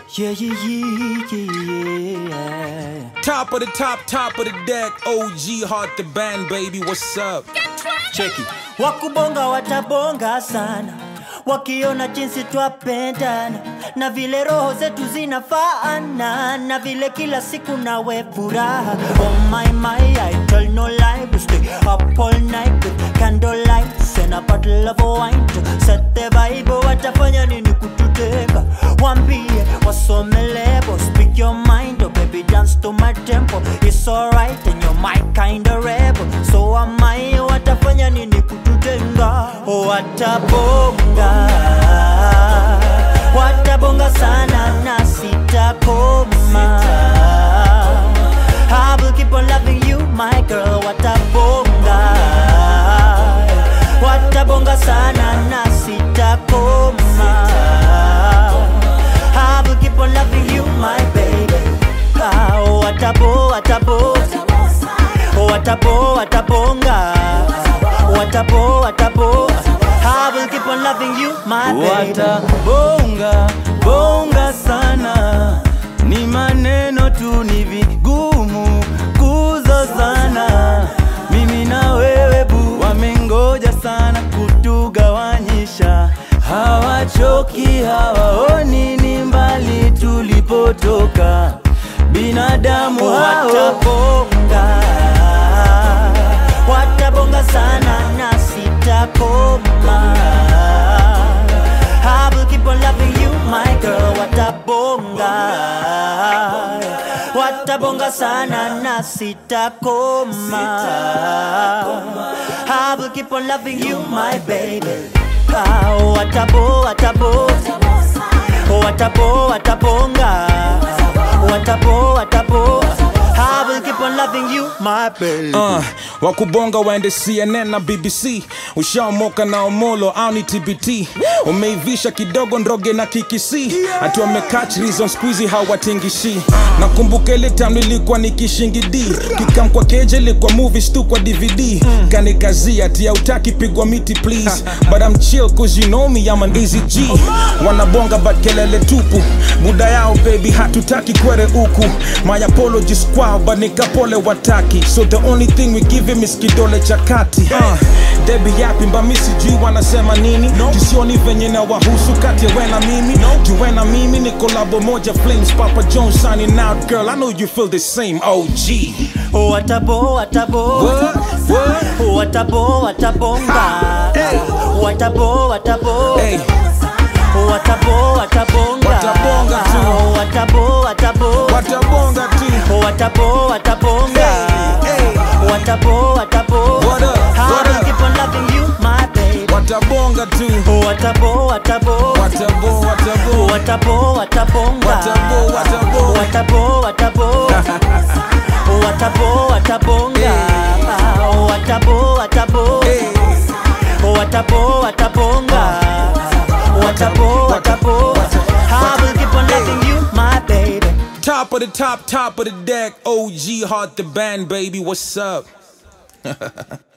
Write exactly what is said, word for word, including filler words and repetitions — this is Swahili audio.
Yeah, yeah, yeah, yeah, yeah. Top of the top, top of the deck, O G Heart the band, baby, what's up? Check it. Wakubonga watabonga sana, wakiona jinsi twapendana, na vile roho zetu zinafaana, na vile kila siku nawe furaha. Oh my my, I tell no lie, we stay up all night with candlelights and a bottle of wine to set the vibe. Watafanya nini kututeka? Wambie wasome lebo, speak your mind, oh baby dance to my tempo. It's alright and you're my kind of rebel, so am I. Watafanya nini kututenga? Watabonga, watabonga sana na sitakoma. I will keep on loving you my girl. Watabonga, watabonga sana na sitakoma. I will keep on loving you my baby. Ah, watabo, watabo, watabo, watabonga, watabo, watabo. I will keep on loving you my baby. Watabonga, bonga sana, ni maneno tu ni vigumu kuzozana. Mimi na wewe bu, wamengoja sana kutugawanyisha. Hawachoki, hawaoni ni mbali tulipotoka. Binadamu hao watabonga, watabonga sana na sitakoma. I will keep on loving you my girl. Watabonga, watabonga sana na sitakoma. I will keep on loving you my baby. Ah, watabo, watabo, watabo, watabonga, watabo, watabo. I will keep on loving you my baby. Uh, wakubonga waende C N N na B B C. Ushaomoka na Omolo au ni T B T. Umeivisha kidogo ndroge na kikisi. Ati wamecatch reason squeezy hawatingishi. Nakumbuka ile time nilikuwa nikishingidi. Kikam kwa keje ilikuwa movies tu kwa D V D. Kanikazi ati hautaki pigwa miti please. But I'm chill cause you know me I'm an easy G. Wanabonga but kelele tupu. Buda yao baby hatutaki kwere uku. My apologies kwao but nikapole wataki. So the only thing we give him is kidole chakati. uh, Debbie yapi mba misi jui wanasema nini. No. Jisioni venye na wahusu kati ya wena mimi. No. Juwena mimi ni kolabo moja Flames. Papa Jones signing out girl I know you feel the same O G. Watabo, watabo, what? What? Watabo, watabonga, hey. Watabo, watabo, hey. Watabo, watabonga, watabonga tu. Watabo, watabo, watabonga tu. Watabo, watabonga, hey. Hey. Watabo, watabo. What up? What I will up? keep on loving you my baby. Watabonga tu. Watabo, watabo, watabo, watabo. Watabo, watabonga, watabo, watabo. Watabo, watabo. Watabo, watabonga, watabo, watabo. Hey. Watabo, watabonga, watabo, watabo. I will keep on loving you my baby. Top of the top, top of the deck, O G Heart the band, baby, what's up?